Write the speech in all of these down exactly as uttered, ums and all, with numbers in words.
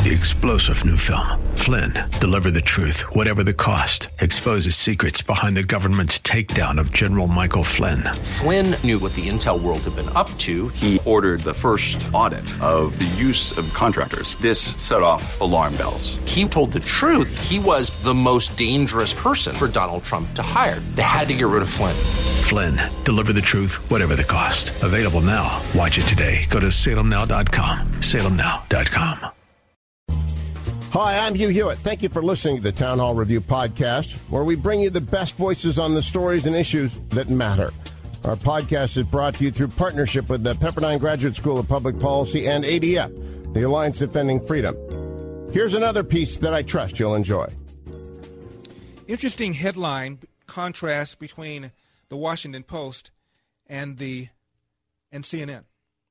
The explosive new film, Flynn, deliver the truth, whatever the cost, exposes secrets behind the government's takedown of General Michael Flynn. Flynn knew what the intel world had been up to. He ordered the first audit of the use of contractors. This set off alarm bells. He told the truth. He was the most dangerous person for Donald Trump to hire. They had to get rid of Flynn. Flynn, deliver the truth, whatever the cost. Available now. Watch it today. Go to salem now dot com. salem now dot com. Hi, I'm Hugh Hewitt. Thank you for listening to the Town Hall Review podcast, where we bring you the best voices on the stories and issues that matter. Our podcast is brought to you through partnership with the Pepperdine Graduate School of Public Policy and A D F, the Alliance Defending Freedom. Here's another piece that I trust you'll enjoy. Interesting headline contrast between the Washington Post and the and C N N.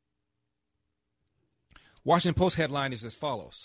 Washington Post headline is as follows.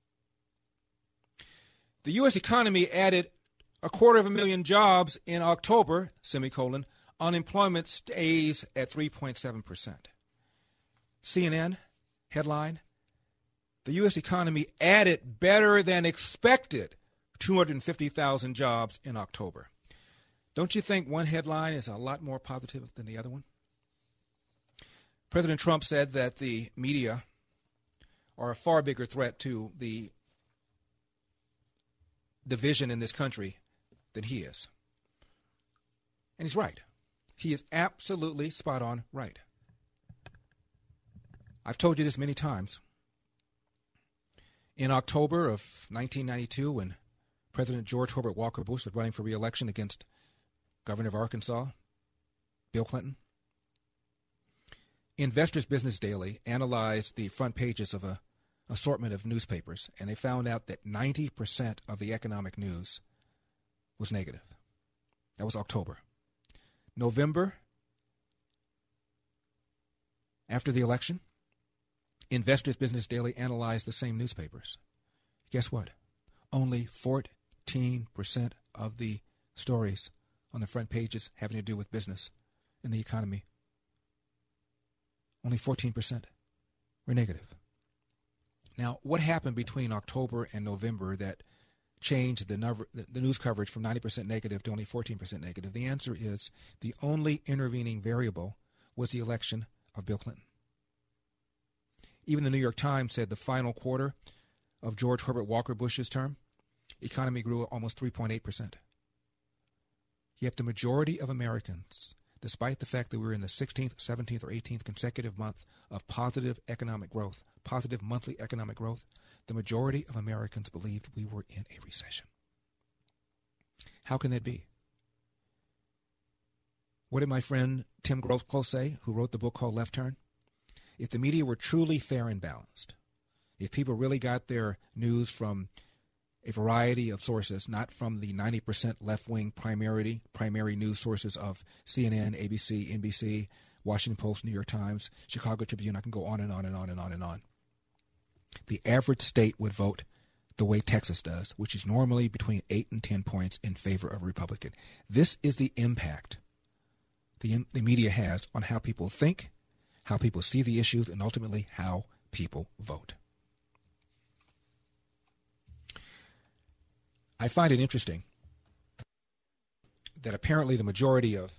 The U S economy added a quarter of a million jobs in October, semicolon, unemployment stays at three point seven percent. C N N headline, the U S economy added better than expected two hundred fifty thousand jobs in October. Don't you think one headline is a lot more positive than the other one? President Trump said that the media are a far bigger threat to the division in this country than he is. And he's right. He is absolutely spot on right. I've told you this many times. In October of nineteen ninety-two, when President George Herbert Walker Bush was running for re-election against Governor of Arkansas, Bill Clinton, Investors Business Daily analyzed the front pages of a assortment of newspapers, and they found out that ninety percent of the economic news was negative. That was October. November, after the election, Investors Business Daily analyzed the same newspapers. Guess what? Only fourteen percent of the stories on the front pages having to do with business and the economy. Only fourteen percent were negative. Now, what happened between October and November that changed the, number, the news coverage from ninety percent negative to only fourteen percent negative? The answer is the only intervening variable was the election of Bill Clinton. Even the New York Times said the final quarter of George Herbert Walker Bush's term, economy grew almost three point eight percent. Yet the majority of Americans, despite the fact that we were in the sixteenth, seventeenth, or eighteenth consecutive month of positive economic growth, positive monthly economic growth, the majority of Americans believed we were in a recession. How can that be? What did my friend Tim Close say, who wrote the book called Left Turn? If the media were truly fair and balanced, if people really got their news from a variety of sources, not from the ninety percent left-wing primary, primary news sources of C N N, A B C, N B C, Washington Post, New York Times, Chicago Tribune, I can go on and on and on and on and on. The average state would vote the way Texas does, which is normally between eight and ten points in favor of a Republican. This is the impact the, the media has on how people think, how people see the issues, and ultimately how people vote. I find it interesting that apparently the majority of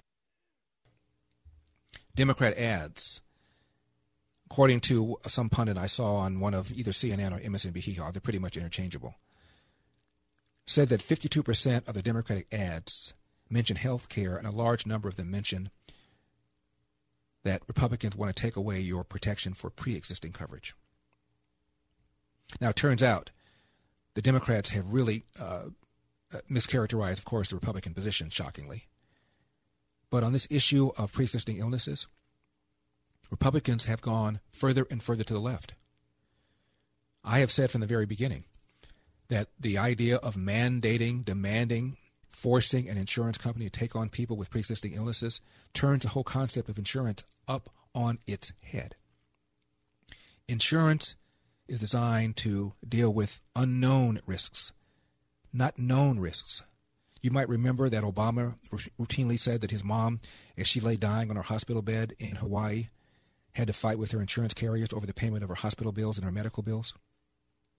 Democrat ads, according to some pundit I saw on one of either C N N or M S N B C, they're pretty much interchangeable, said that fifty-two percent of the Democratic ads mention health care, and a large number of them mention that Republicans want to take away your protection for pre-existing coverage. Now, it turns out the Democrats have really uh, mischaracterized, of course, the Republican position, shockingly. But on this issue of pre-existing illnesses, Republicans have gone further and further to the left. I have said from the very beginning that the idea of mandating, demanding, forcing an insurance company to take on people with pre-existing illnesses turns the whole concept of insurance up on its head. Insurance is designed to deal with unknown risks, not known risks. You might remember that Obama routinely said that his mom, as she lay dying on her hospital bed in Hawaii, had to fight with her insurance carriers over the payment of her hospital bills and her medical bills.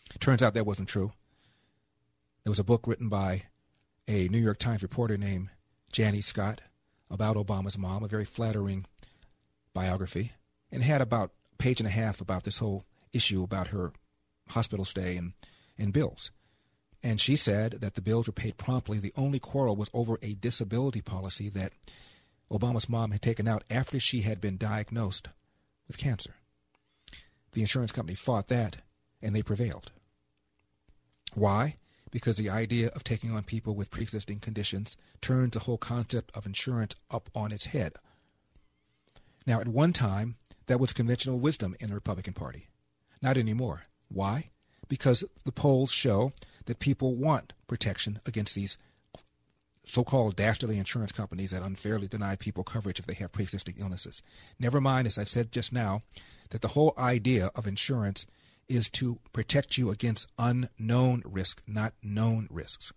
Turns out that wasn't true. There was a book written by a New York Times reporter named Janie Scott about Obama's mom, a very flattering biography, and had about a page and a half about this whole issue about her hospital stay and, and bills. And she said that the bills were paid promptly. The only quarrel was over a disability policy that Obama's mom had taken out after she had been diagnosed with cancer. The insurance company fought that, and they prevailed. Why? Because the idea of taking on people with pre-existing conditions turns the whole concept of insurance up on its head. Now, at one time, that was conventional wisdom in the Republican Party. Not anymore. Why? Because the polls show that people want protection against these so-called dastardly insurance companies that unfairly deny people coverage if they have pre-existing illnesses. Never mind, as I've said just now, that the whole idea of insurance is to protect you against unknown risk, not known risks.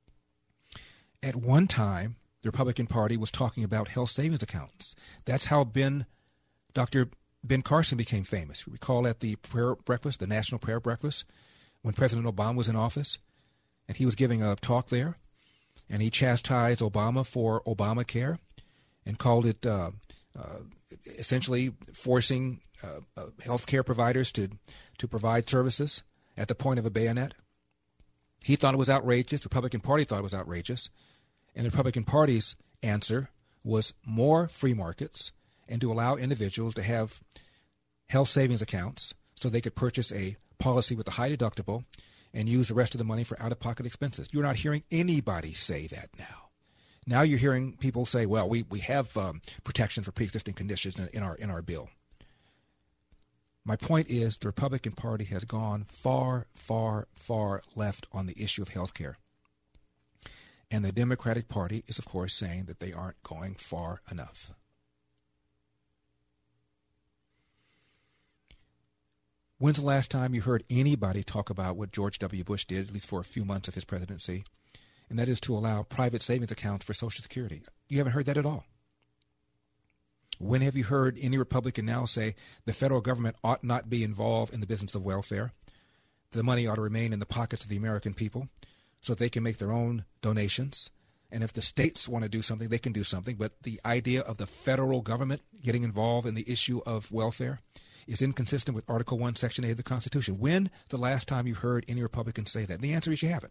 At one time, the Republican Party was talking about health savings accounts. That's how Ben, Doctor Ben Carson became famous. You recall at the prayer breakfast, the National Prayer Breakfast, when President Obama was in office, and he was giving a talk there, and he chastised Obama for Obamacare and called it uh, uh, essentially forcing uh, uh, health care providers to, to provide services at the point of a bayonet. He thought it was outrageous. The Republican Party thought it was outrageous. And the Republican Party's answer was more free markets and to allow individuals to have health savings accounts so they could purchase a policy with a high deductible and use the rest of the money for out-of-pocket expenses. You're not hearing anybody say that now. Now you're hearing people say, well, we, we have um, protections for pre-existing conditions in, in our in our bill. My point is the Republican Party has gone far, far, far left on the issue of health care. And the Democratic Party is, of course, saying that they aren't going far enough. When's the last time you heard anybody talk about what George W. Bush did, at least for a few months of his presidency, and that is to allow private savings accounts for Social Security? You haven't heard that at all. When have you heard any Republican now say the federal government ought not be involved in the business of welfare? The money ought to remain in the pockets of the American people so that they can make their own donations. And if the states want to do something, they can do something. But the idea of the federal government getting involved in the issue of welfare is inconsistent with Article one, Section eight of the Constitution. When the last time you heard any Republicans say that? And the answer is you haven't.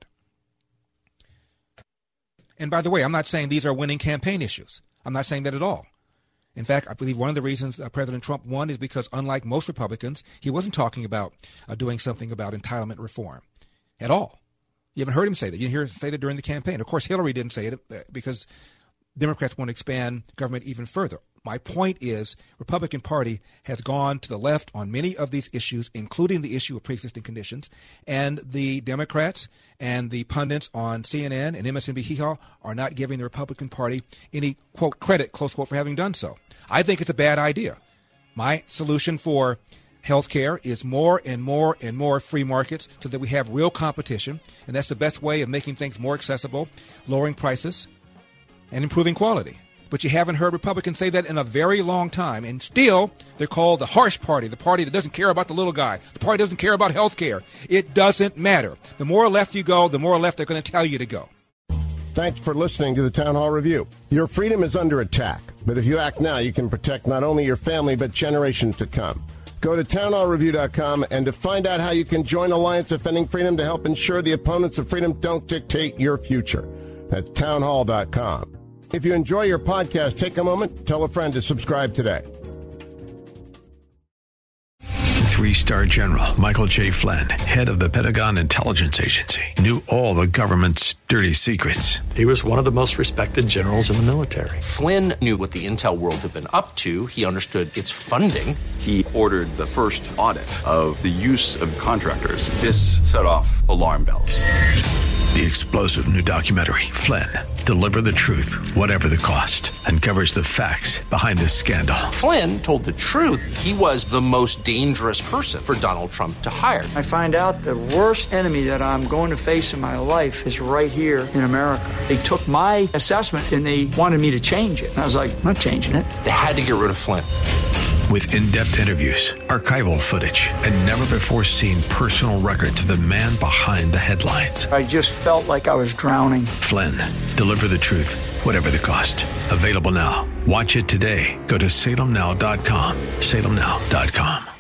And by the way, I'm not saying these are winning campaign issues. I'm not saying that at all. In fact, I believe one of the reasons uh, President Trump won is because, unlike most Republicans, he wasn't talking about uh, doing something about entitlement reform at all. You haven't heard him say that. You didn't hear him say that during the campaign. Of course, Hillary didn't say it uh, because Democrats want to expand government even further. My point is, Republican Party has gone to the left on many of these issues, including the issue of pre-existing conditions, and the Democrats and the pundits on C N N and M S N B C are not giving the Republican Party any, quote, credit, close quote, for having done so. I think it's a bad idea. My solution for health care is more and more and more free markets so that we have real competition, and that's the best way of making things more accessible, lowering prices, and improving quality. But you haven't heard Republicans say that in a very long time. And still, they're called the harsh party, the party that doesn't care about the little guy. The party doesn't care about health care. It doesn't matter. The more left you go, the more left they're going to tell you to go. Thanks for listening to the Town Hall Review. Your freedom is under attack. But if you act now, you can protect not only your family, but generations to come. Go to town hall review dot com and to find out how you can join Alliance Defending Freedom to help ensure the opponents of freedom don't dictate your future. That's town hall dot com. If you enjoy your podcast, take a moment, tell a friend to subscribe today. Three-star General Michael J. Flynn, head of the Pentagon Intelligence Agency, knew all the government's dirty secrets. He was one of the most respected generals in the military. Flynn knew what the intel world had been up to. He understood its funding. He ordered the first audit of the use of contractors. This set off alarm bells. The explosive new documentary, Flynn, Deliver the Truth, Whatever the Cost, uncovers the facts behind this scandal. Flynn told the truth. He was the most dangerous person for Donald Trump to hire. I find out the worst enemy that I'm going to face in my life is right here in America. They took my assessment and they wanted me to change it. And I was like, I'm not changing it. They had to get rid of Flynn. with in-depth interviews, archival footage, and never-before-seen personal records of the man behind the headlines. I just felt like I was drowning. Flynn, deliver the truth, whatever the cost. Available now. Watch it today. Go to salem now dot com. salem now dot com.